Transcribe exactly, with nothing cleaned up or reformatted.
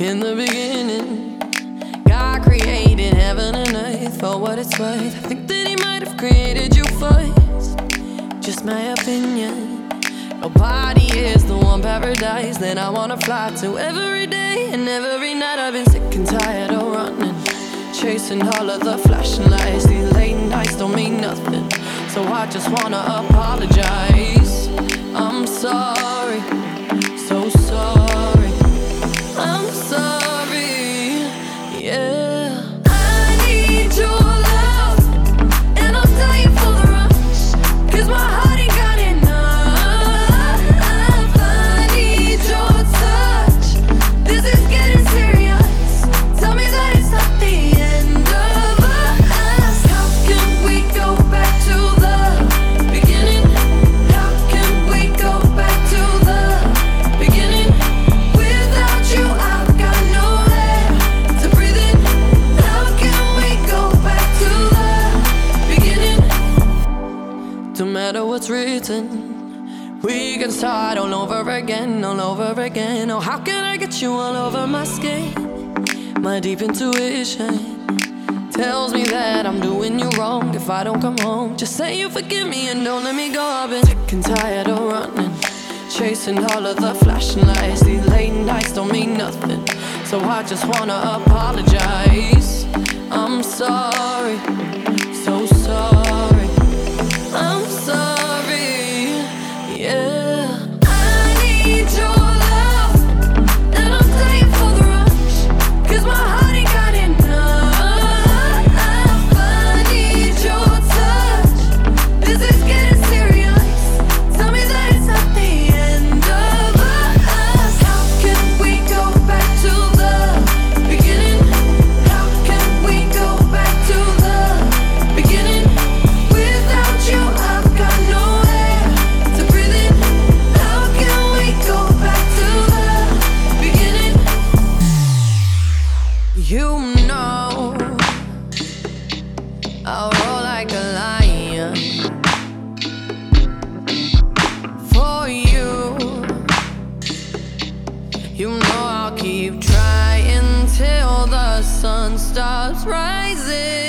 In the beginning, God created heaven and earth. For what it's worth, I think that he might have created you first. Just my opinion. Nobody is the one paradise that I wanna fly to every day and every night. I've been sick and tired of running, chasing all of the flashing lights. These late nights don't mean nothing, so I just wanna apologize. I'm sorry, so sorry. I'm sorry, yeah. I need your love, and I'm dying for the rush, 'cause my heart ain't got enough. I need your touch, this is getting serious. Tell me that it's not the end of us. How can we go back to the beginning? How can we go back to the beginning? Without you, I've got no air to breathe in. How can we go back to the beginning? No matter what's written, we can start all over again, all over again. Oh, how can I get you all over my skin? My deep intuition tells me that I'm doing you wrong if I don't come home. Just say you forgive me and don't let me go. I've been sick and tired of running, chasing all of the flashing lights. These late nights don't mean nothing, so I just wanna apologize. I'm sorry, so sorry. I'm sorry, yeah. I need your love, and I'm dying for the rush, 'cause my heart ain't got enough. I need your touch, this is getting serious. Tell me that it's not the end of us. How can we go back to the beginning? How can we go back to the beginning? Without you, I've got no air to breathe in. How can we go back to the beginning? You know I'll roll like a lion for you. You know I'll keep trying till the sun starts rising.